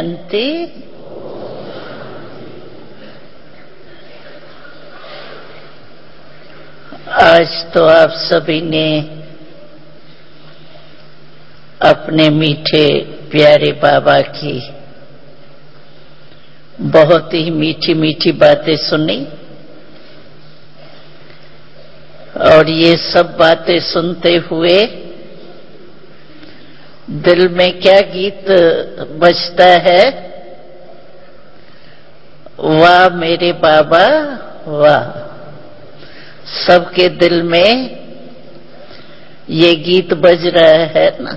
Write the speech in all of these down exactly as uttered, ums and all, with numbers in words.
शांति। आज तो आप सभी ने अपने मीठे प्यारे बाबा की बहुत ही मीठी मीठी बातें सुनी और ये सब बातें सुनते हुए दिल में क्या गीत बजता है? वाह मेरे बाबा वाह। सबके दिल में ये गीत बज रहा है ना।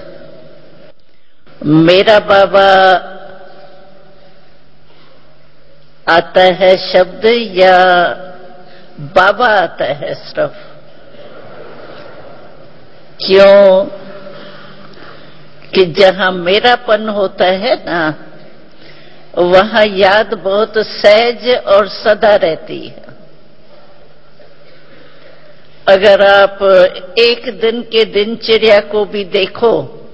मेरा बाबा आता है शब्द या बाबा आता है सिर्फ? क्यों कि जहां मेरापन होता है ना, वहां याद बहुत सहज और सदा रहती है। अगर आप एक दिन के दिनचर्या को भी देखो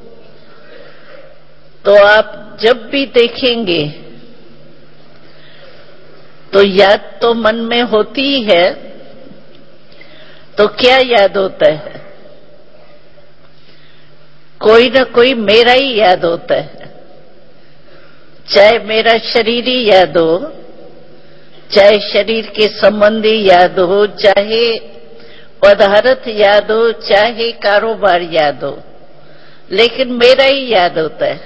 तो आप जब भी देखेंगे तो याद तो मन में होती है। तो क्या याद होता है? कोई ना कोई मेरा ही याद होता है। चाहे मेरा शरीर ही याद हो, चाहे शरीर के संबंधी याद हो, चाहे पदार्थ याद हो, चाहे कारोबार याद हो, लेकिन मेरा ही याद होता है।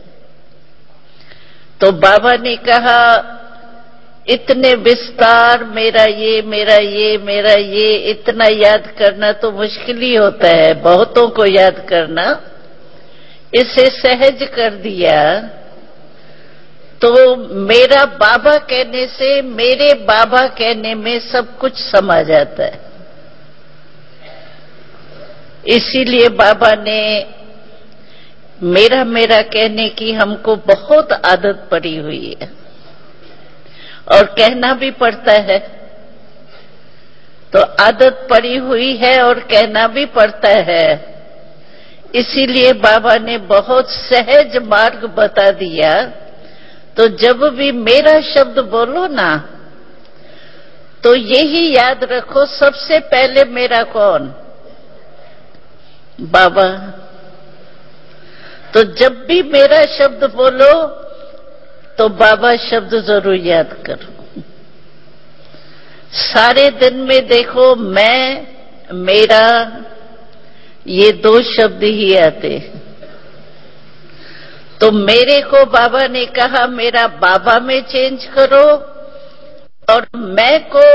तो बाबा ने कहा इतने विस्तार मेरा ये मेरा ये मेरा ये इतना याद करना तो मुश्किल ही होता है। बहुतों को याद करना, इसे सहज कर दिया तो मेरा बाबा कहने से मेरे बाबा कहने में सब कुछ समा जाता है। इसीलिए बाबा ने मेरा मेरा कहने की हमको बहुत आदत पड़ी हुई है और कहना भी पड़ता है। तो आदत पड़ी हुई है और कहना भी पड़ता है। इसीलिए बाबा ने बहुत सहज मार्ग बता दिया। तो जब भी मेरा शब्द बोलो ना तो यही याद रखो, सबसे पहले मेरा कौन? बाबा। तो जब भी मेरा शब्द बोलो तो बाबा शब्द जरूर याद करो। सारे दिन में देखो मैं मेरा ये दो शब्द ही आते। तो मेरे को बाबा ने कहा मेरा बाबा में चेंज करो और मैं को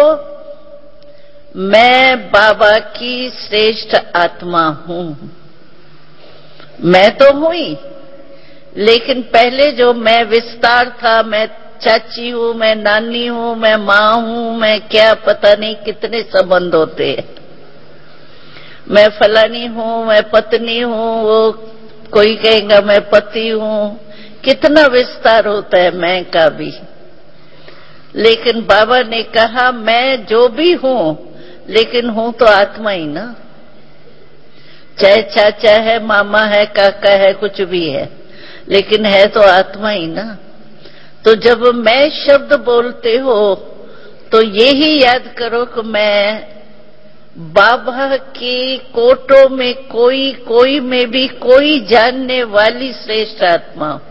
मैं बाबा की श्रेष्ठ आत्मा हूं। मैं तो हूं ही, लेकिन पहले जो मैं विस्तार था, मैं चाची हूं, मैं नानी हूं, मैं मां हूं, मैं क्या पता नहीं कितने संबंध होते हैं। मैं फलानी हूं, मैं पत्नी हूं, वो कोई कहेगा मैं पति हूं। कितना विस्तार होता है मैं का भी। लेकिन बाबा ने कहा मैं जो भी हूं, लेकिन हूं तो आत्मा ही ना। चाहे चाचा है, मामा है, काका है, कुछ भी है, लेकिन है तो आत्मा ही ना। तो जब मैं शब्द बोलते हो तो यही याद करो कि मैं बाबा की कोटों में कोई कोई में भी कोई जानने वाली श्रेष्ठ आत्मा हूं।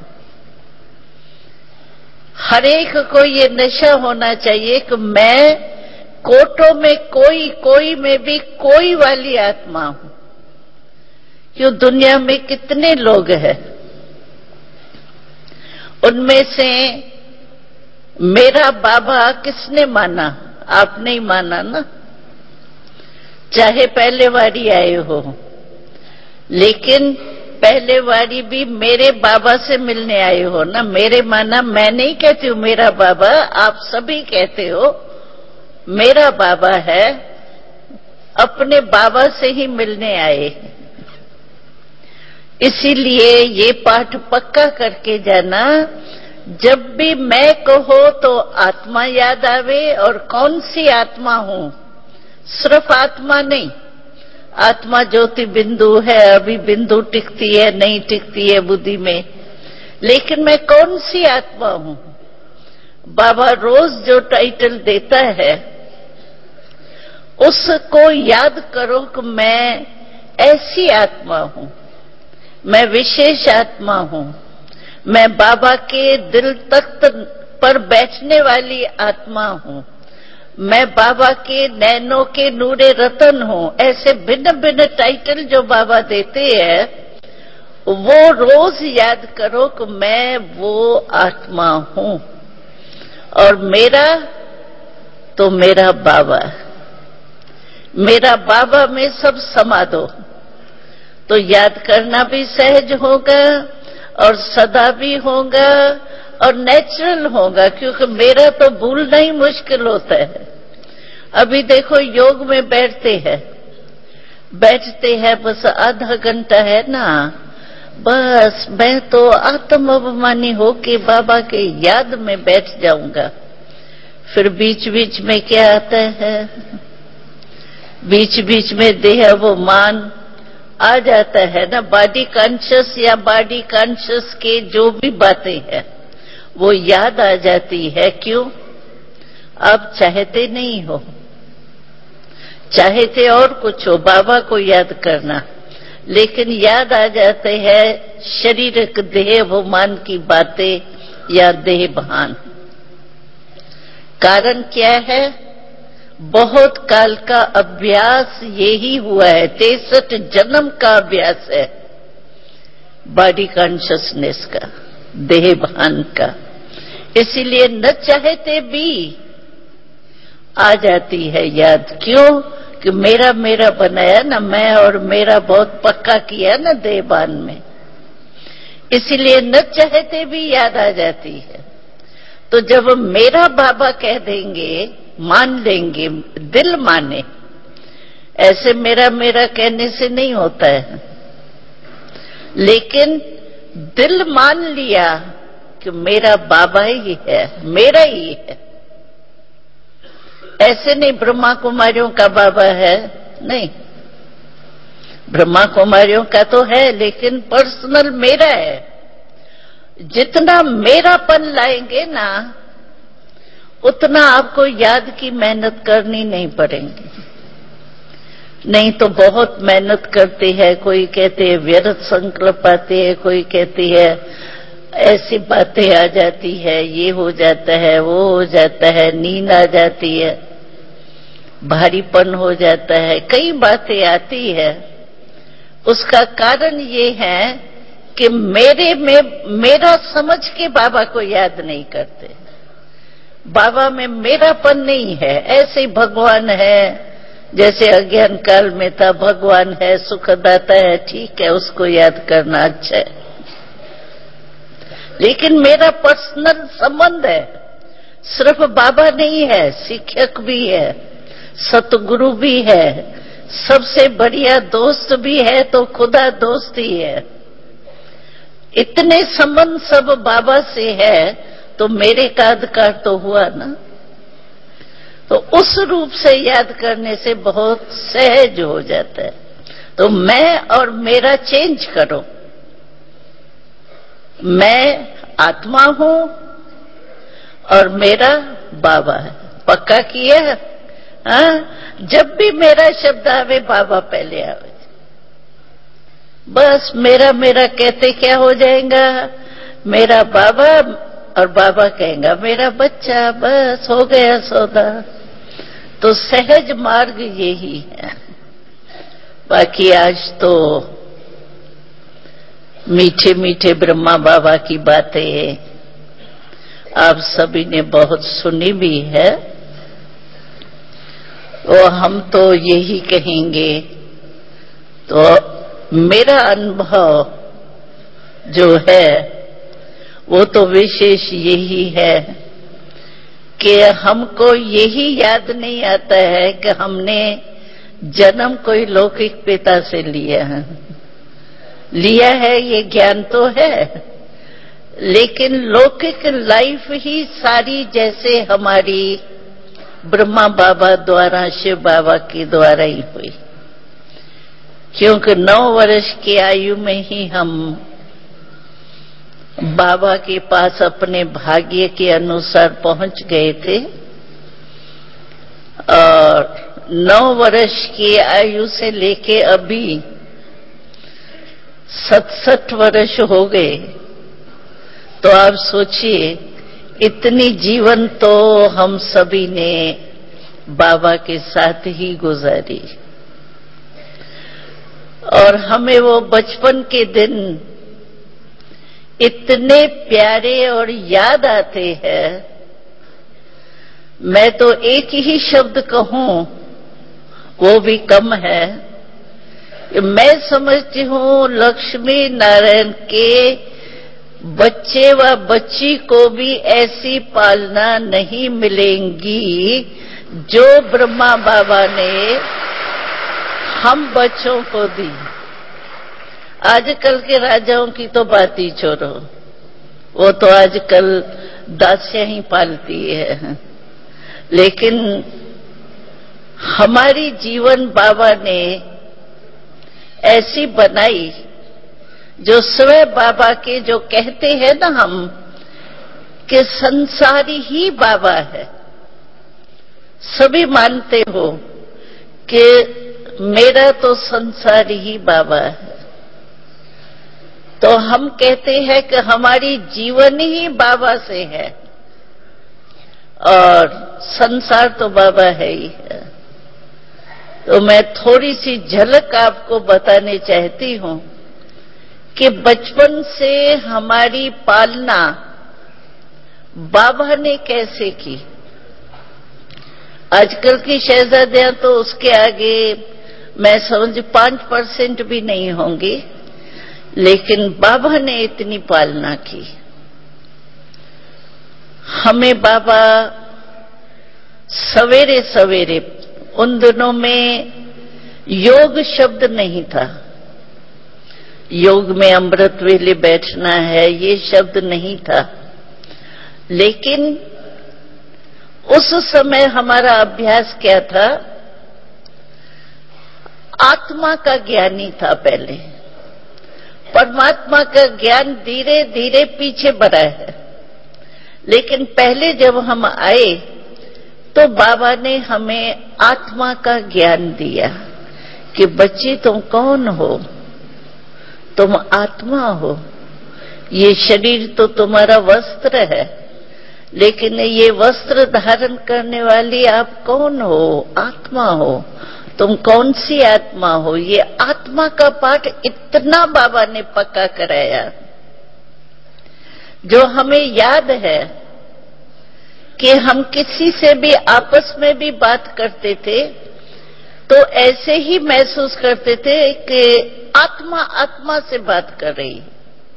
हर एक को ये नशा होना चाहिए कि मैं कोटों में कोई कोई में भी कोई वाली आत्मा हूं। क्यों दुनिया में कितने लोग हैं, उनमें से मेरा बाबा किसने माना? आपने ही माना ना। चाहे पहले वारी आए हो, लेकिन पहले वारी भी मेरे बाबा से मिलने आए हो ना। मेरे माना मैं नहीं कहती हूं मेरा बाबा, आप सभी कहते हो मेरा बाबा है। अपने बाबा से ही मिलने आए। इसीलिए ये पाठ पक्का करके जाना, जब भी मैं कहो तो आत्मा याद आवे। और कौन सी आत्मा हूं? सिर्फ आत्मा नहीं, आत्मा ज्योति बिंदु है। अभी बिंदु टिकती है नहीं टिकती है बुद्धि में, लेकिन मैं कौन सी आत्मा हूं? बाबा रोज जो टाइटल देता है उसको याद करो कि मैं ऐसी आत्मा हूं, मैं विशेष आत्मा हूं, मैं बाबा के दिल तख्त पर बैठने वाली आत्मा हूं, मैं बाबा के नैनों के नूरे रतन हूं। ऐसे भिन्न भिन्न टाइटल जो बाबा देते हैं वो रोज याद करो कि मैं वो आत्मा हूं और मेरा तो मेरा बाबा, मेरा बाबा में सब समा दो, तो याद करना भी सहज होगा और सदा भी होगा और नेचुरल होगा, क्योंकि मेरा तो भूलना ही मुश्किल होता है। अभी देखो योग में बैठते हैं बैठते हैं बस आधा घंटा है ना, बस मैं तो आत्म अभिमानी होके बाबा के याद में बैठ जाऊंगा। फिर बीच बीच में क्या आता है, बीच बीच में देह वो मान आ जाता है ना, बॉडी कॉन्शियस या बॉडी कॉन्शियस के जो भी बातें हैं वो याद आ जाती है। क्यों? आप चाहते नहीं हो, चाहते और कुछ हो, बाबा को याद करना, लेकिन याद आ जाते हैं शारीरिक देह भोमान की बातें या देह भान। कारण क्या है? बहुत काल का अभ्यास यही हुआ है, तिरसठ जन्म का अभ्यास है बॉडी कॉन्शियसनेस का, देह भान का। इसीलिए न चाहते भी आ जाती है याद। क्यों? कि मेरा मेरा बनाया ना, मैं और मेरा बहुत पक्का किया ना देहबान में, इसलिए न चाहते भी याद आ जाती है। तो जब मेरा बाबा कह देंगे, मान लेंगे, दिल माने, ऐसे मेरा मेरा कहने से नहीं होता है, लेकिन दिल मान लिया कि मेरा बाबा ही है, मेरा ही है। ऐसे नहीं ब्रह्मा कुमारियों का बाबा है, नहीं, ब्रह्मा कुमारियों का तो है लेकिन पर्सनल मेरा है। जितना मेरापन लाएंगे ना उतना आपको याद की मेहनत करनी नहीं पड़ेगी। नहीं तो बहुत मेहनत करती है, कोई कहते हैं व्यर्थ संकल्प आते हैं, कोई कहती है ऐसी बातें आ जाती है, ये हो जाता है, वो हो जाता है, नींद आ जाती है, भारीपन हो जाता है, कई बातें आती है। उसका कारण ये है कि मेरे में मेरा समझ के बाबा को याद नहीं करते। बाबा में मेरापन नहीं है, ऐसे भगवान है जैसे अज्ञान काल में था, भगवान है, सुखदाता है, ठीक है, उसको याद करना अच्छा है, लेकिन मेरा पर्सनल संबंध है। सिर्फ बाबा नहीं है, शिक्षक भी है, सतगुरु भी है, सबसे बढ़िया दोस्त भी है, तो खुदा दोस्त ही है। इतने संबंध सब बाबा से है तो मेरे का अधिकार तो हुआ ना। तो उस रूप से याद करने से बहुत सहज हो जाता है। तो मैं और मेरा चेंज करो, मैं आत्मा हूं और मेरा बाबा है। पक्का किया? हाँ, जब भी मेरा शब्द आवे बाबा पहले आवे। बस मेरा मेरा कहते क्या हो जाएगा, मेरा बाबा, और बाबा कहेगा मेरा बच्चा, बस हो गया सौदा। तो सहज मार्ग यही है। बाकी आज तो मीठे मीठे ब्रह्मा बाबा की बातें आप सभी ने बहुत सुनी भी है, तो हम तो यही कहेंगे। तो मेरा अनुभव जो है वो तो विशेष यही है कि हमको यही याद नहीं आता है कि हमने जन्म कोई लौकिक पिता से लिया है। लिया है ये ज्ञान तो है, लेकिन लौकिक लाइफ ही सारी जैसे हमारी ब्रह्मा बाबा द्वारा, शिव बाबा के द्वारा ही हुई। क्योंकि नौ वर्ष की आयु में ही हम बाबा के पास अपने भाग्य के अनुसार पहुंच गए थे और नौ वर्ष की आयु से लेके अभी सतसठ वर्ष हो गए। तो आप सोचिए, इतनी जीवन तो हम सभी ने बाबा के साथ ही गुजारी और हमें वो बचपन के दिन इतने प्यारे और याद आते हैं। मैं तो एक ही शब्द कहूं, वो भी कम है। मैं समझती हूं लक्ष्मी नारायण के बच्चे व बच्ची को भी ऐसी पालना नहीं मिलेंगी जो ब्रह्मा बाबा ने हम बच्चों को दी। आजकल के राजाओं की तो बात ही छोड़ो, वो तो आजकल दासियां ही पालती है, लेकिन हमारी जीवन बाबा ने ऐसी बनाई जो स्वयं बाबा के, जो कहते हैं ना हम कि संसारी ही बाबा है। सभी मानते हो कि मेरा तो संसारी ही बाबा है, तो हम कहते हैं कि हमारी जीवन ही बाबा से है और संसार तो बाबा है ही है। तो मैं थोड़ी सी झलक आपको बताने चाहती हूं कि बचपन से हमारी पालना बाबा ने कैसे की। आजकल की शहजादियां तो उसके आगे मैं समझ पांच परसेंट भी नहीं होंगी, लेकिन बाबा ने इतनी पालना की। हमें बाबा सवेरे सवेरे, उन दिनों में योग शब्द नहीं था, योग में अमृत वेले बैठना है ये शब्द नहीं था, लेकिन उस समय हमारा अभ्यास क्या था, आत्मा का ज्ञान ही था। पहले परमात्मा का ज्ञान धीरे धीरे पीछे बढ़ा है, लेकिन पहले जब हम आए तो बाबा ने हमें आत्मा का ज्ञान दिया कि बच्ची तुम कौन हो, तुम आत्मा हो। ये शरीर तो तुम्हारा वस्त्र है, लेकिन ये वस्त्र धारण करने वाली आप कौन हो, आत्मा हो। तुम कौन सी आत्मा हो, ये आत्मा का पाठ इतना बाबा ने पक्का कराया, जो हमें याद है कि हम किसी से भी आपस में भी बात करते थे तो ऐसे ही महसूस करते थे कि आत्मा आत्मा से बात कर रही है,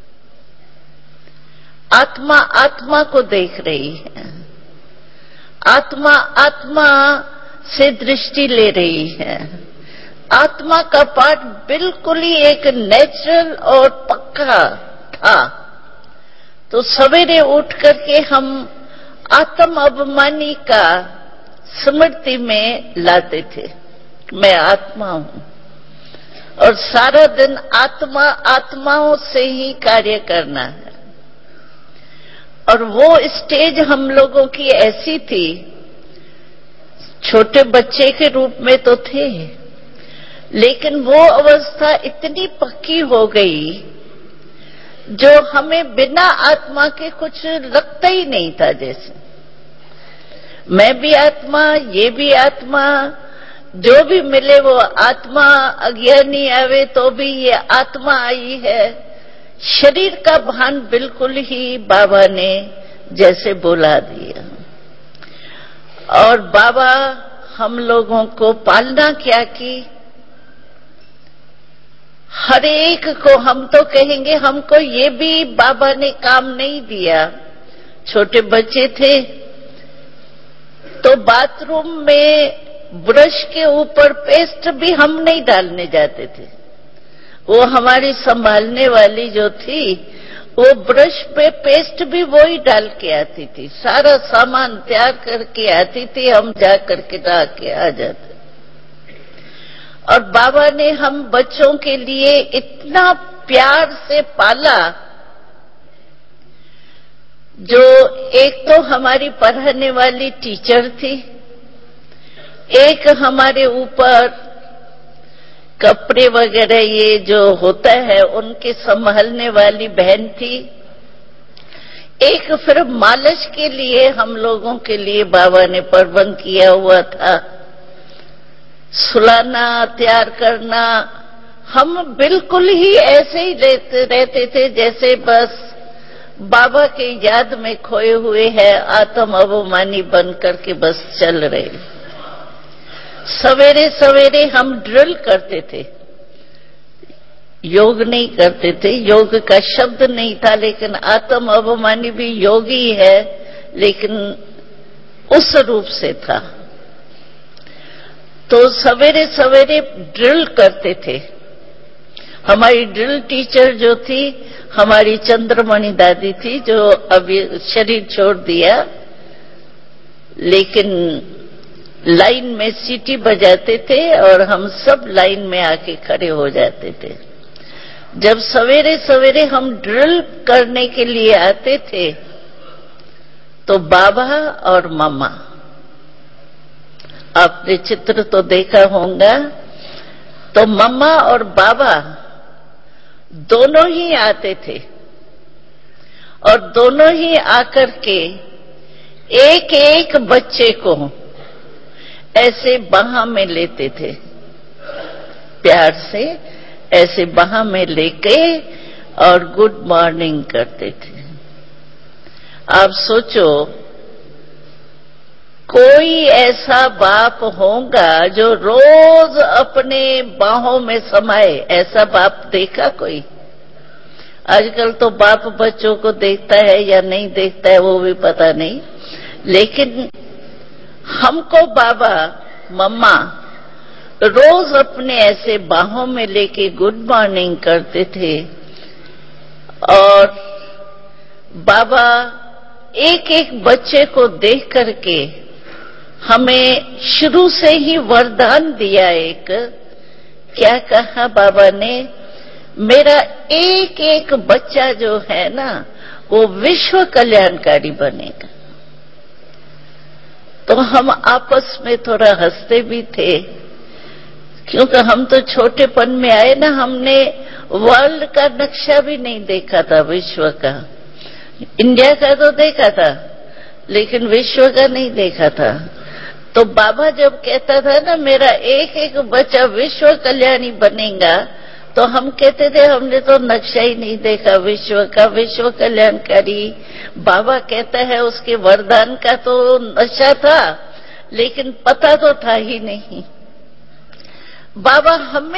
आत्मा आत्मा को देख रही है, आत्मा आत्मा से दृष्टि ले रही है। आत्मा का पाठ बिल्कुल ही एक नेचुरल और पक्का था। तो सवेरे उठ करके हम आत्म अभिमानी का स्मृति में लाते थे, मैं आत्मा हूं और सारा दिन आत्मा आत्माओं से ही कार्य करना है। और वो स्टेज हम लोगों की ऐसी थी, छोटे बच्चे के रूप में तो थे, लेकिन वो अवस्था इतनी पक्की हो गई जो हमें बिना आत्मा के कुछ लगता ही नहीं था। जैसे मैं भी आत्मा, ये भी आत्मा, जो भी मिले वो आत्मा, अज्ञानी आवे तो भी ये आत्मा आई है। शरीर का भान बिल्कुल ही बाबा ने जैसे बुला दिया। और बाबा हम लोगों को पालना क्या की, हर एक को, हम तो कहेंगे हमको ये भी बाबा ने काम नहीं दिया। छोटे बच्चे थे तो बाथरूम में ब्रश के ऊपर पेस्ट भी हम नहीं डालने जाते थे, वो हमारी संभालने वाली जो थी वो ब्रश पे पेस्ट भी वो ही डाल के आती थी, सारा सामान तैयार करके आती थी, हम जा करके ला के आ जाते। और बाबा ने हम बच्चों के लिए इतना प्यार से पाला जो एक तो हमारी पढ़ाने वाली टीचर थी, एक हमारे ऊपर कपड़े वगैरह ये जो होता है उनके संभालने वाली बहन थी, एक फिर मालिश के लिए हम लोगों के लिए बाबा ने प्रबंध किया हुआ था, सुलाना तैयार करना। हम बिल्कुल ही ऐसे ही रहते रहते थे जैसे बस बाबा के याद में खोए हुए हैं, आत्म अभिमानी बन करके बस चल रहे। सवेरे सवेरे हम ड्रिल करते थे, योग नहीं करते थे, योग का शब्द नहीं था, लेकिन आत्म अभिमानी भी योगी है, लेकिन उस रूप से था। तो सवेरे सवेरे ड्रिल करते थे। हमारी ड्रिल टीचर जो थी हमारी चंद्रमणि दादी थी, जो अभी शरीर छोड़ दिया, लेकिन लाइन में सीटी बजाते थे और हम सब लाइन में आके खड़े हो जाते थे। जब सवेरे सवेरे हम ड्रिल करने के लिए आते थे तो बाबा और मम्मा, आपने चित्र तो देखा होगा, तो मम्मा और बाबा दोनों ही आते थे और दोनों ही आकर के एक एक बच्चे को ऐसे बाह में लेते थे, प्यार से ऐसे बाह में लेके और गुड मॉर्निंग करते थे। आप सोचो, कोई ऐसा बाप होगा जो रोज अपने बाहों में समाए? ऐसा बाप देखा कोई? आजकल तो बाप बच्चों को देखता है या नहीं देखता है वो भी पता नहीं, लेकिन हमको बाबा मम्मा रोज अपने ऐसे बाहों में लेके गुड मॉर्निंग करते थे। और बाबा एक एक बच्चे को देख करके हमें शुरू से ही वरदान दिया। एक क्या कहा बाबा ने, मेरा एक एक बच्चा जो है ना वो विश्व कल्याणकारी बनेगा। तो हम आपस में थोड़ा हंसते भी थे, क्योंकि हम तो छोटेपन में आए ना, हमने वर्ल्ड का नक्शा भी नहीं देखा था, विश्व का। इंडिया का तो देखा था लेकिन विश्व का नहीं देखा था। तो बाबा जब कहता था ना मेरा एक एक बच्चा विश्व कल्याणी बनेगा, तो हम कहते थे हमने तो नक्शा ही नहीं देखा विश्व का, विश्व कल्याणकारी। बाबा कहता है उसके वरदान का तो नशा था लेकिन पता तो था ही नहीं। बाबा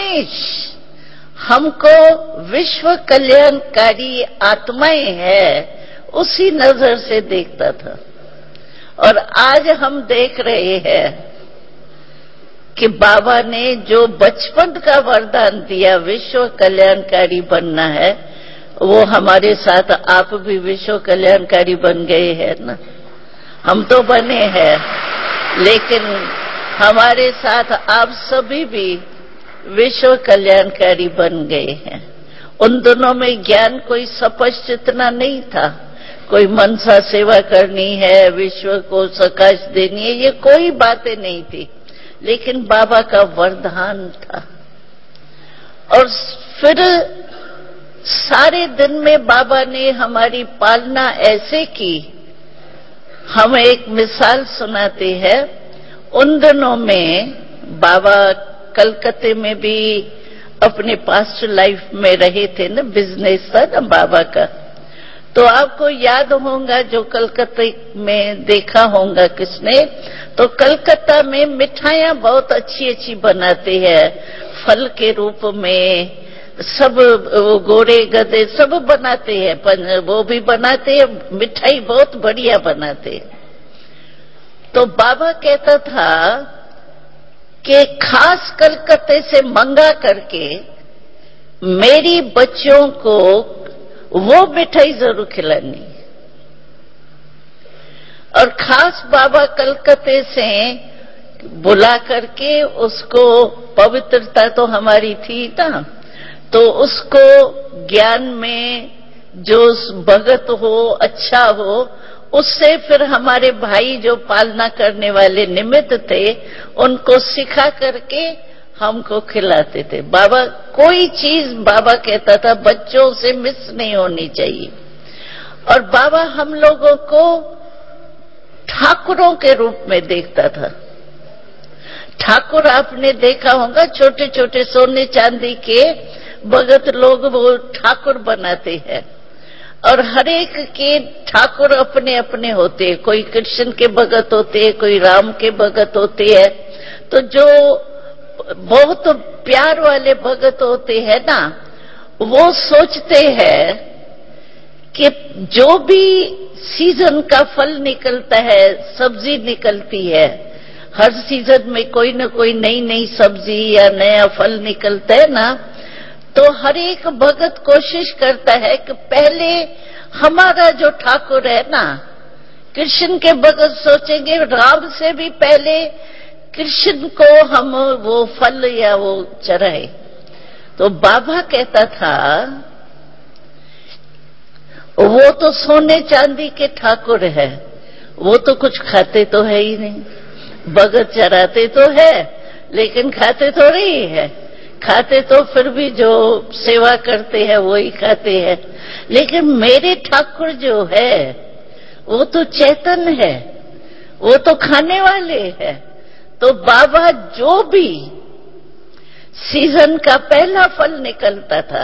हमेशा हमको विश्व कल्याणकारी आत्माएं है उसी नजर से देखता था। और आज हम देख रहे हैं कि बाबा ने जो बचपन का वरदान दिया विश्व कल्याणकारी बनना है, वो हमारे साथ आप भी विश्व कल्याणकारी बन गए हैं ना। हम तो बने हैं, लेकिन हमारे साथ आप सभी भी विश्व कल्याणकारी बन गए हैं। उन दोनों में ज्ञान कोई स्पष्ट इतना नहीं था, कोई मनसा सेवा करनी है, विश्व को सकाश देनी है, ये कोई बातें नहीं थी, लेकिन बाबा का वरदान था। और फिर सारे दिन में बाबा ने हमारी पालना ऐसे की। हम एक मिसाल सुनाते हैं। उन दिनों में बाबा कलकत्ते में भी अपने पास्ट लाइफ में रहे थे ना, बिजनेस था ना बाबा का। तो आपको याद होगा, जो कलकत्ते में देखा होगा किसने, तो कलकत्ता में मिठाइयां बहुत अच्छी अच्छी बनाते हैं, फल के रूप में सब, वो गोरे गधे सब बनाते हैं, वो भी बनाते हैं, मिठाई बहुत बढ़िया बनाते हैं। तो बाबा कहता था कि खास कलकत्ते से मंगा करके मेरी बच्चों को वो मिठाई जरूर खिलानी। और खास बाबा कलकत्ते से बुला करके उसको, पवित्रता तो हमारी थी ना, तो उसको ज्ञान में जो भगत हो, अच्छा हो, उससे फिर हमारे भाई जो पालना करने वाले निमित्त थे, उनको सिखा करके हमको खिलाते थे। बाबा कोई चीज बाबा कहता था बच्चों से मिस नहीं होनी चाहिए। और बाबा हम लोगों को ठाकुरों के रूप में देखता था। ठाकुर आपने देखा होगा, छोटे छोटे सोने चांदी के भगत लोग वो ठाकुर बनाते हैं, और हर एक के ठाकुर अपने अपने होते हैं। कोई कृष्ण के भगत होते हैं, कोई राम के भगत होते हैं। तो जो बहुत प्यार वाले भगत होते हैं ना, वो सोचते हैं कि जो भी सीजन का फल निकलता है, सब्जी निकलती है, हर सीजन में कोई न कोई नई नई सब्जी या नया फल निकलता है ना, तो हर एक भगत कोशिश करता है कि पहले हमारा जो ठाकुर है ना, कृष्ण के भगत सोचेंगे राम से भी पहले कृष्ण को हम वो फल या वो चढ़ाए। तो बाबा कहता था वो तो सोने चांदी के ठाकुर है, वो तो कुछ खाते तो है ही नहीं। भगत चढ़ाते तो है लेकिन खाते तो नहीं है। खाते तो फिर भी जो सेवा करते हैं वो ही खाते हैं। लेकिन मेरे ठाकुर जो है वो तो चेतन है, वो तो खाने वाले हैं। तो बाबा जो भी सीजन का पहला फल निकलता था,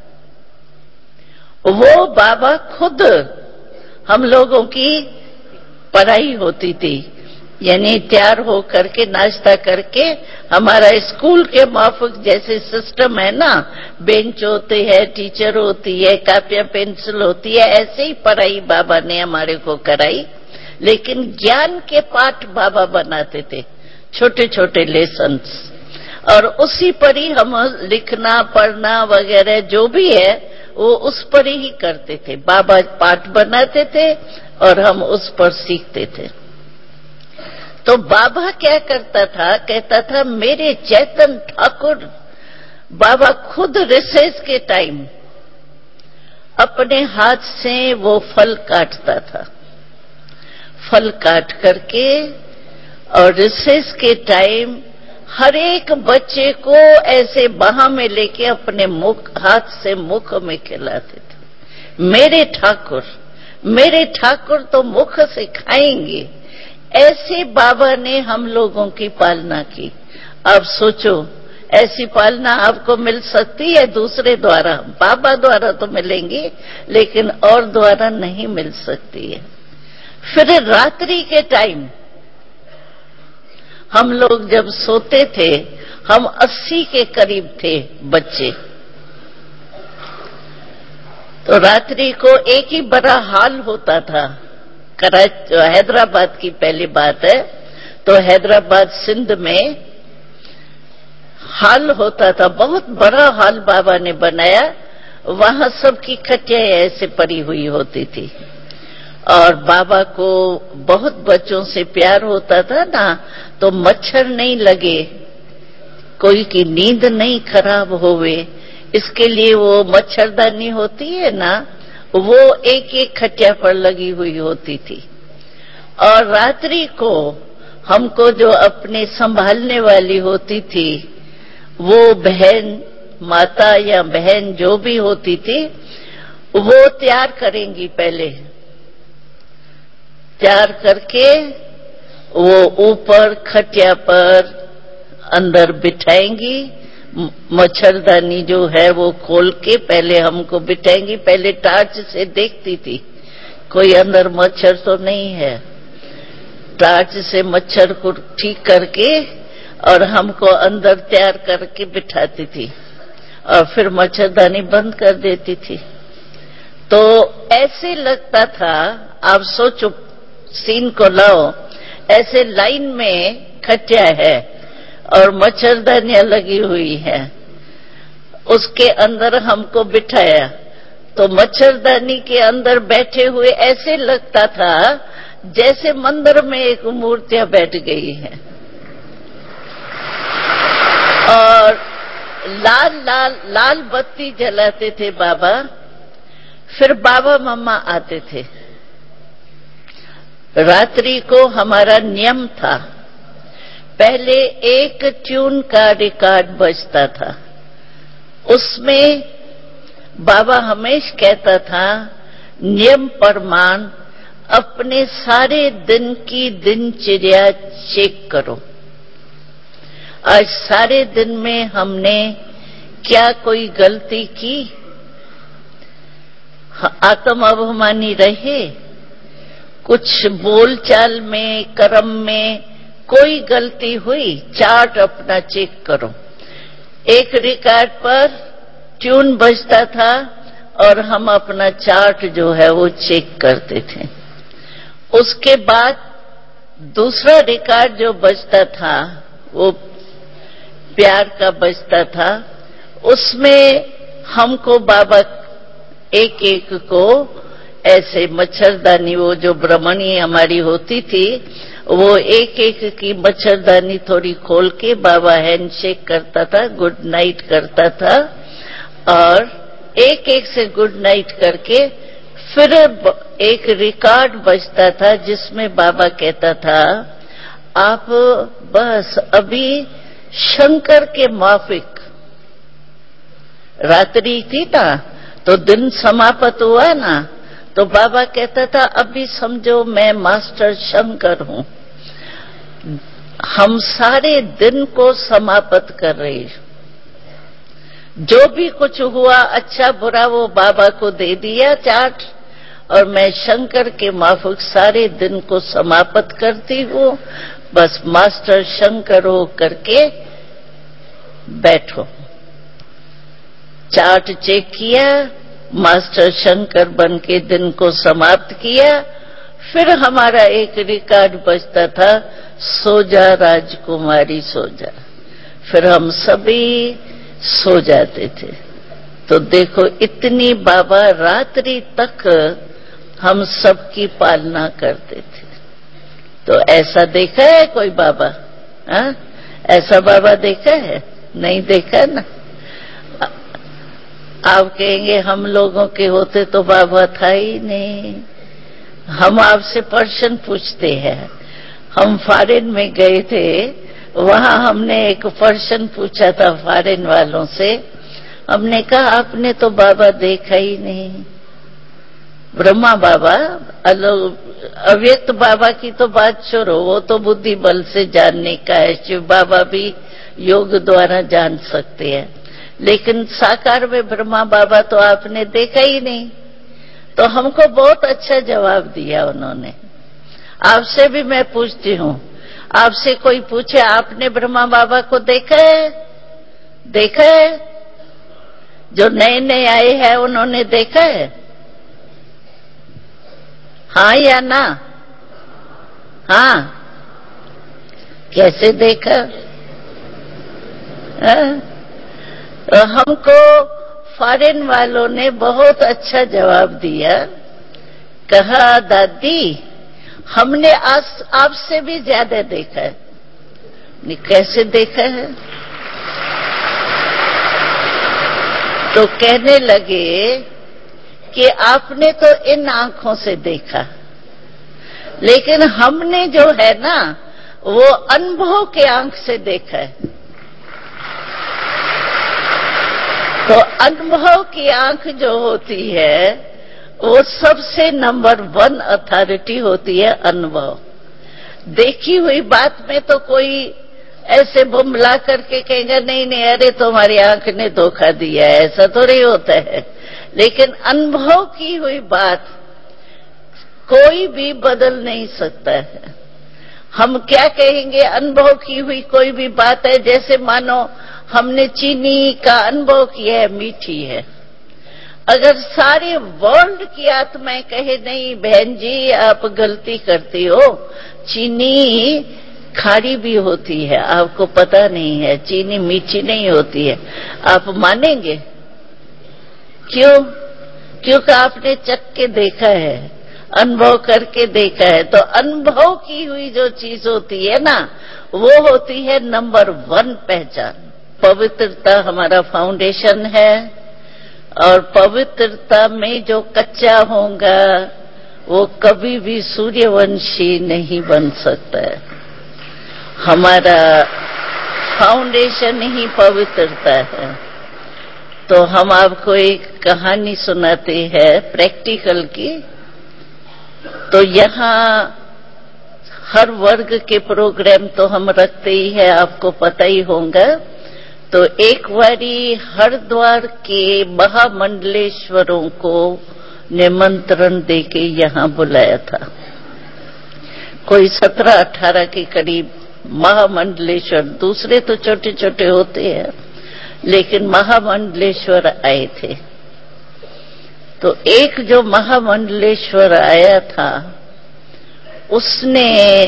वो बाबा खुद हम लोगों की पढ़ाई होती थी, यानी तैयार हो करके नाश्ता करके, हमारा स्कूल के माफिक जैसे सिस्टम है ना, बेंच होते हैं, टीचर होती है, कापियां पेंसिल होती है, ऐसे ही पढ़ाई बाबा ने हमारे को कराई। लेकिन ज्ञान के पाठ बाबा बनाते थे, छोटे छोटे लेसन्स, और उसी पर ही हम लिखना पढ़ना वगैरह जो भी है वो उस पर ही करते थे। बाबा पाठ बनाते थे और हम उस पर सीखते थे। तो बाबा क्या करता था, कहता था मेरे चेतन ठाकुर, बाबा खुद रिसेस के टाइम अपने हाथ से वो फल काटता था, फल काट करके, और रिसेस के टाइम हर एक बच्चे को ऐसे बाह में लेके अपने मुख हाथ से मुख में खिलाते थे। मेरे ठाकुर, मेरे ठाकुर तो मुख से खाएंगे, ऐसे बाबा ने हम लोगों की पालना की। अब सोचो, ऐसी पालना आपको मिल सकती है दूसरे द्वारा? बाबा द्वारा तो मिलेंगी लेकिन और द्वारा नहीं मिल सकती है। फिर रात्रि के टाइम हम लोग जब सोते थे, हम अस्सी के करीब थे बच्चे, तो रात्रि को एक ही बड़ा हॉल होता था। कराची हैदराबाद की पहली बात है, तो हैदराबाद सिंध में हॉल होता था, बहुत बड़ा हॉल बाबा ने बनाया। वहां सबकी खटियां ऐसे पड़ी हुई होती थी, और बाबा को बहुत बच्चों से प्यार होता था ना, तो मच्छर नहीं लगे, कोई की नींद नहीं खराब होवे, इसके लिए वो मच्छरदानी होती है ना, वो एक एक खटिया पर लगी हुई होती थी। और रात्रि को हमको जो अपने संभालने वाली होती थी, वो बहन, माता या बहन जो भी होती थी, वो तैयार करेंगी, पहले तैयार करके वो ऊपर खटिया पर अंदर बिठाएंगी। मच्छरदानी जो है वो खोल के पहले हमको बिठाएंगी। पहले टार्च से देखती थी कोई अंदर मच्छर तो नहीं है, टार्च से मच्छर को ठीक करके और हमको अंदर तैयार करके बिठाती थी, और फिर मच्छरदानी बंद कर देती थी। तो ऐसे लगता था, आप सोचो सीन को लाओ, ऐसे लाइन में खटिया है और मच्छरदानियां लगी हुई है, उसके अंदर हमको बिठाया, तो मच्छरदानी के अंदर बैठे हुए ऐसे लगता था जैसे मंदिर में एक मूर्तियां बैठ गई हैं। और लाल लाल लाल बत्ती जलाते थे बाबा। फिर बाबा मम्मा आते थे। रात्रि को हमारा नियम था, पहले एक ट्यून का रिकॉर्ड बजता था, उसमें बाबा हमेशा कहता था नियम प्रमाण अपने सारे दिन की दिनचर्या चेक करो। आज सारे दिन में हमने क्या कोई गलती की, आत्म अभिमानी रहे, कुछ बोलचाल में कर्म में कोई गलती हुई, चार्ट अपना चेक करो। एक रिकॉर्ड पर ट्यून बजता था और हम अपना चार्ट जो है वो चेक करते थे। उसके बाद दूसरा रिकॉर्ड जो बजता था वो प्यार का बजता था, उसमें हमको बाबा एक एक को ऐसे मच्छरदानी, वो जो ब्रह्मणी हमारी होती थी, वो एक एक की मच्छरदानी थोड़ी खोल के बाबा हैंडशेक करता था, गुड नाइट करता था, और एक एक से गुड नाइट करके फिर एक रिकॉर्ड बजता था जिसमें बाबा कहता था आप बस अभी शंकर के माफिक, रात्रि थी ना तो दिन समाप्त हुआ ना, तो बाबा कहता था अभी समझो मैं मास्टर शंकर हूं, हम सारे दिन को समाप्त कर रहे हैं, जो भी कुछ हुआ अच्छा बुरा वो बाबा को दे दिया चार्ट, और मैं शंकर के माफिक सारे दिन को समाप्त करती हूं, बस मास्टर शंकर हो करके बैठो। चार्ट चेक किया, मास्टर शंकर बन के दिन को समाप्त किया। फिर हमारा एक रिकॉर्ड बजता था, सो जा राजकुमारी सो जा। फिर हम सभी सो जाते थे। तो देखो इतनी बाबा रात्रि तक हम सबकी पालना करते थे। तो ऐसा देखा है कोई बाबा? हा? ऐसा बाबा देखा है? नहीं देखा ना। आप कहेंगे हम लोगों के होते तो बाबा था ही नहीं। हम आपसे प्रश्न पूछते हैं। हम फॉरेन में गए थे, वहां हमने एक प्रश्न पूछा था फॉरेन वालों से। हमने कहा आपने तो बाबा देखा ही नहीं। ब्रह्मा बाबा, अव्यक्त बाबा की तो बात छोड़ो, वो तो बुद्धि बल से जानने का है, शिव बाबा भी योग द्वारा जान सकते हैं, लेकिन साकार में ब्रह्मा बाबा तो आपने देखा ही नहीं। तो हमको बहुत अच्छा जवाब दिया उन्होंने। आपसे भी मैं पूछती हूँ, आपसे कोई पूछे आपने ब्रह्मा बाबा को देखा है? देखा है? जो नए नए आए हैं उन्होंने देखा है? हाँ या ना? हाँ। कैसे देखा? तो हमको फॉरेन वालों ने बहुत अच्छा जवाब दिया। कहा दादी हमने आज आपसे भी ज्यादा देखा है। ने कैसे देखा है? तो कहने लगे कि आपने तो इन आंखों से देखा, लेकिन हमने जो है ना वो अनुभव के आंख से देखा है। तो अनुभव की आंख जो होती है वो सबसे नंबर वन अथॉरिटी होती है। अनुभव देखी हुई बात में तो कोई ऐसे बुमला करके कहेगा नहीं नहीं अरे तुम्हारी आंख ने धोखा दिया है, ऐसा तो नहीं होता है। लेकिन अनुभव की हुई बात कोई भी बदल नहीं सकता है। हम क्या कहेंगे अनुभव की हुई कोई भी बात है, जैसे मानो हमने चीनी का अनुभव किया है मीठी है। अगर सारे वर्ल्ड की आत्माएं कहे नहीं बहन जी आप गलती करती हो, चीनी खारी भी होती है, आपको पता नहीं है, चीनी मीठी नहीं होती है, आप मानेंगे? क्यों? क्योंकि आपने चख के देखा है, अनुभव करके देखा है। तो अनुभव की हुई जो चीज होती है ना वो होती है नंबर वन पहचान। पवित्रता हमारा फाउंडेशन है, और पवित्रता में जो कच्चा होगा वो कभी भी सूर्यवंशी नहीं बन सकता है। हमारा फाउंडेशन ही पवित्रता है। तो हम आपको एक कहानी सुनाते हैं प्रैक्टिकल की। तो यहाँ हर वर्ग के प्रोग्राम तो हम रखते ही है, आपको पता ही होगा। तो एक बारी हरिद्वार के महामंडलेश्वरों को निमंत्रण देके यहाँ बुलाया था। कोई सत्रह अठारह के करीब महामंडलेश्वर, दूसरे तो छोटे छोटे होते हैं, लेकिन महामंडलेश्वर आए थे। तो एक जो महामंडलेश्वर आया था उसने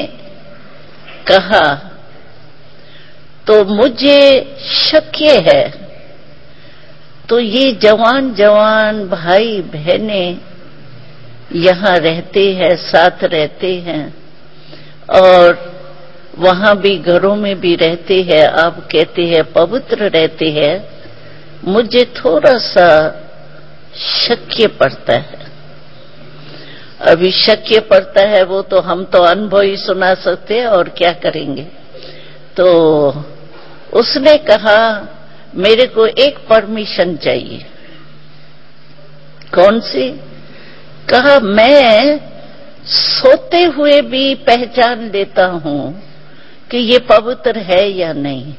कहा, तो मुझे शक्य है तो ये जवान जवान भाई बहनें यहाँ रहते हैं, साथ रहते हैं और वहां भी घरों में भी रहते हैं, आप कहते हैं पवित्र रहते हैं, मुझे थोड़ा सा शक्य पड़ता है। अभी शक्य पड़ता है वो तो हम तो अनुभव ही सुना सकते हैं और क्या करेंगे। तो उसने कहा मेरे को एक परमिशन चाहिए। कौन सी? कहा मैं सोते हुए भी पहचान लेता हूं कि ये पवित्र है या नहीं,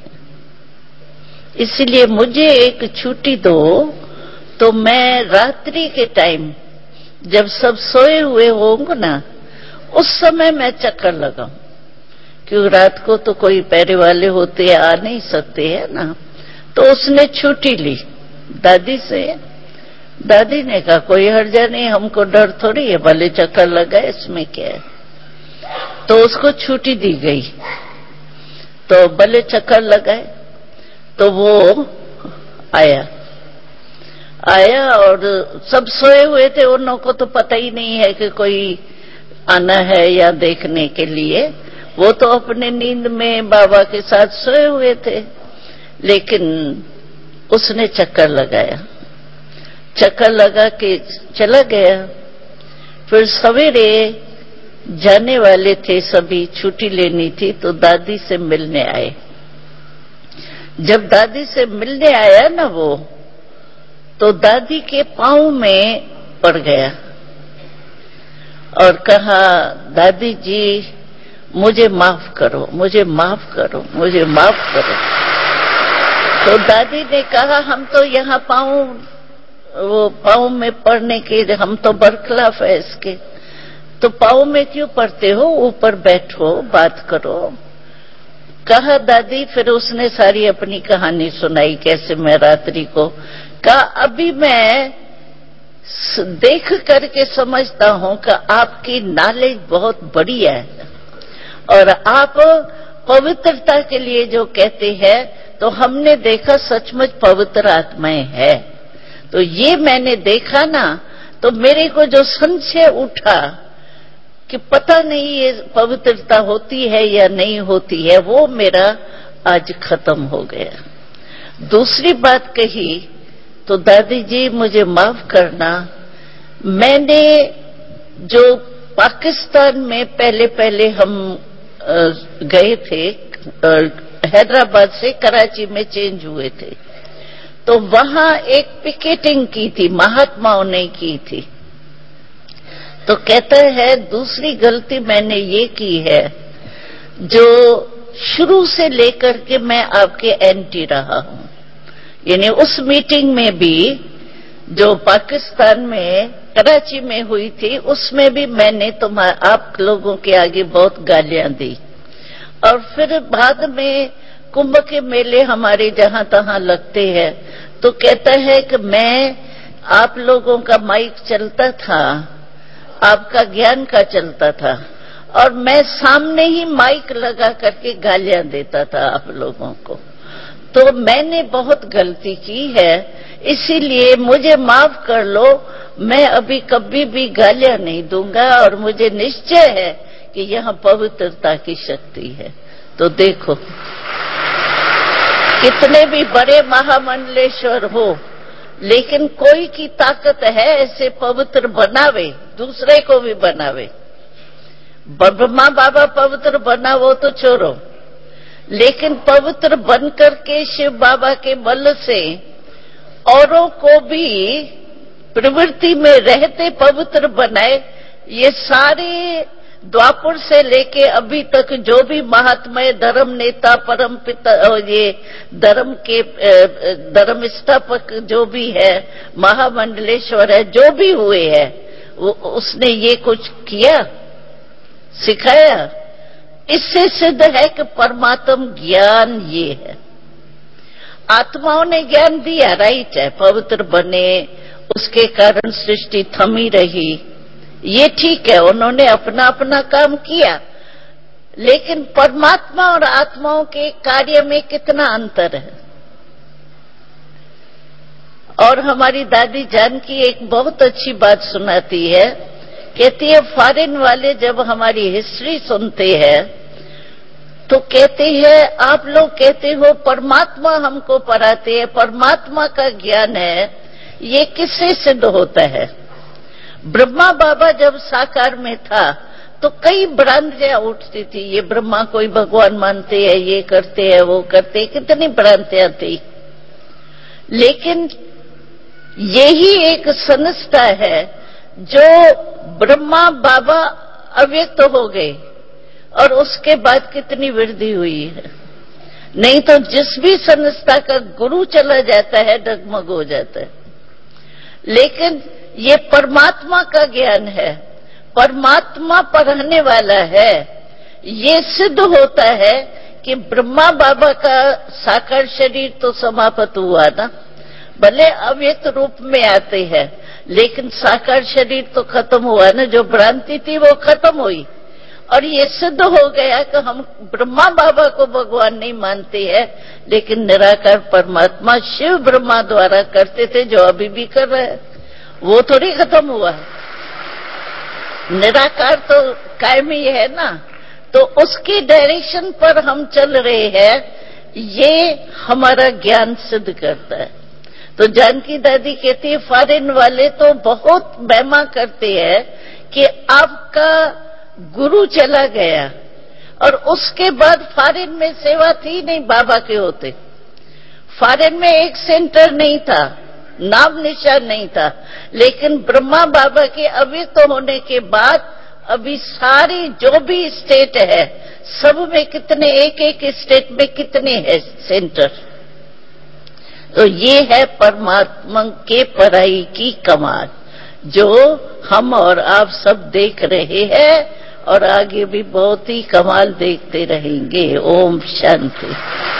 इसलिए मुझे एक छुट्टी दो तो मैं रात्रि के टाइम जब सब सोए हुए होंगे ना, उस समय मैं चक्कर लगाऊं, क्योंकि रात को तो कोई पैरे वाले होते आ नहीं सकते है ना। तो उसने छुट्टी ली दादी से। दादी ने कहा कोई हर्जा नहीं, हमको डर थोड़ी है, भले चक्कर लगाए इसमें क्या है। तो उसको छुट्टी दी गई, तो भले चक्कर लगाए। तो वो आया आया और सब सोए हुए थे, उन लोगों को तो पता ही नहीं है कि कोई आना है या देखने के लिए। वो तो अपने नींद में बाबा के साथ सोए हुए थे। लेकिन उसने चक्कर लगाया, चक्कर लगा के चला गया। फिर सवेरे जाने वाले थे सभी, छुट्टी लेनी थी, तो दादी से मिलने आए। जब दादी से मिलने आया ना वो, तो दादी के पांव में पड़ गया और कहा दादी जी मुझे माफ करो, मुझे माफ करो, मुझे माफ करो। तो दादी ने कहा हम तो यहाँ पांव वो पांव में पड़ने के हम तो बरखिलाफ है इसके, तो पांव में क्यों पड़ते हो, ऊपर बैठो बात करो। कहा दादी, फिर उसने सारी अपनी कहानी सुनाई कैसे मैं रात्रि को। कहा अभी मैं देख करके समझता हूं कि आपकी नॉलेज बहुत बड़ी है और आप पवित्रता के लिए जो कहते हैं, तो हमने देखा सचमुच पवित्र आत्माएं है। तो ये मैंने देखा ना, तो मेरे को जो संशय उठा कि पता नहीं ये पवित्रता होती है या नहीं होती है, वो मेरा आज खत्म हो गया। दूसरी बात कही तो दादी जी मुझे माफ करना, मैंने जो पाकिस्तान में पहले पहले हम गए थे, हैदराबाद से कराची में चेंज हुए थे, तो वहां एक पिकेटिंग की थी, महात्माओं ने की थी। तो कहता है दूसरी गलती मैंने ये की है, जो शुरू से लेकर के मैं आपके एंटी रहा हूं। यानी उस मीटिंग में भी जो पाकिस्तान में कराची में हुई थी, उसमें भी मैंने तुम्हारे आप लोगों के आगे बहुत गालियां दी। और फिर बाद में कुंभ के मेले हमारे जहां तहां लगते हैं, तो कहता है कि मैं आप लोगों का माइक चलता था, आपका ज्ञान का चलता था, और मैं सामने ही माइक लगा करके गालियां देता था आप लोगों को। तो मैंने बहुत गलती की है, इसीलिए मुझे माफ कर लो, मैं अभी कभी भी गालियां नहीं दूंगा और मुझे निश्चय है कि यहाँ पवित्रता की शक्ति है। तो देखो कितने भी बड़े महामंडलेश्वर हो, लेकिन कोई की ताकत है ऐसे पवित्र बनावे, दूसरे को भी बनावे। ब्रह्मा बाबा पवित्र बना वो तो छोड़ो, लेकिन पवित्र बनकर के शिव बाबा के बल से औरों को भी प्रवृत्ति में रहते पवित्र बनाए। ये सारे द्वापर से लेके अभी तक जो भी महात्मा, धर्म नेता, परम पिता और ये धर्म के धर्म स्थापक जो भी है, महामंडलेश्वर है, जो भी हुए हैं, वो उसने ये कुछ किया, सिखाया। इससे सिद्ध है कि परमात्म ज्ञान ये है। आत्माओं ने ज्ञान दिया, राइट है, पवित्र बने, उसके कारण सृष्टि थमी रही, ये ठीक है, उन्होंने अपना अपना काम किया। लेकिन परमात्मा और आत्माओं के कार्य में कितना अंतर है। और हमारी दादी जानकी एक बहुत अच्छी बात सुनाती है, कहती है फॉरेन वाले जब हमारी हिस्ट्री सुनते हैं तो कहते हैं आप लोग कहते हो परमात्मा हमको पढ़ाते हैं, परमात्मा का ज्ञान है, ये किससे सिद्ध होता है। ब्रह्मा बाबा जब साकार में था तो कई भ्रांतियां उठती थी, ये ब्रह्मा कोई भगवान मानते हैं, ये करते हैं, वो करते हैं, कितनी भ्रांतियां थी। लेकिन यही एक संस्था है जो ब्रह्मा बाबा अव्यक्त हो गए और उसके बाद कितनी वृद्धि हुई है। नहीं तो जिस भी संस्था का गुरु चला जाता है डगमग हो जाता है। लेकिन ये परमात्मा का ज्ञान है, परमात्मा पढ़ाने वाला है। ये सिद्ध होता है कि ब्रह्मा बाबा का साकार शरीर तो समाप्त हुआ ना, भले अव्यक्त रूप में आते हैं, लेकिन साकार शरीर तो खत्म हुआ ना, जो भ्रांति थी वो खत्म हुई। और ये सिद्ध हो गया कि हम ब्रह्मा बाबा को भगवान नहीं मानते हैं, लेकिन निराकार परमात्मा शिव ब्रह्मा द्वारा करते थे, जो अभी भी कर रहे हैं, वो थोड़ी खत्म हुआ है। निराकार तो कायमी है ना, तो उसकी डायरेक्शन पर हम चल रहे हैं, ये हमारा ज्ञान सिद्ध करता है। तो जानकी दादी कहती है फॉरेन वाले तो बहुत महिमा करते हैं कि आपका गुरु चला गया और उसके बाद फॉरेन में सेवा थी नहीं, बाबा के होते। फॉरेन में एक सेंटर नहीं था, नाम निशान नहीं था, लेकिन ब्रह्मा बाबा के अव्यक्त होने के बाद अभी सारी जो भी स्टेट है, सब में कितने, एक एक स्टेट में कितने हैं सेंटर। तो ये है परमात्मा के पढ़ाई की कमाल, जो हम और आप सब देख रहे हैं और आगे भी बहुत ही कमाल देखते रहेंगे। ओम शांति।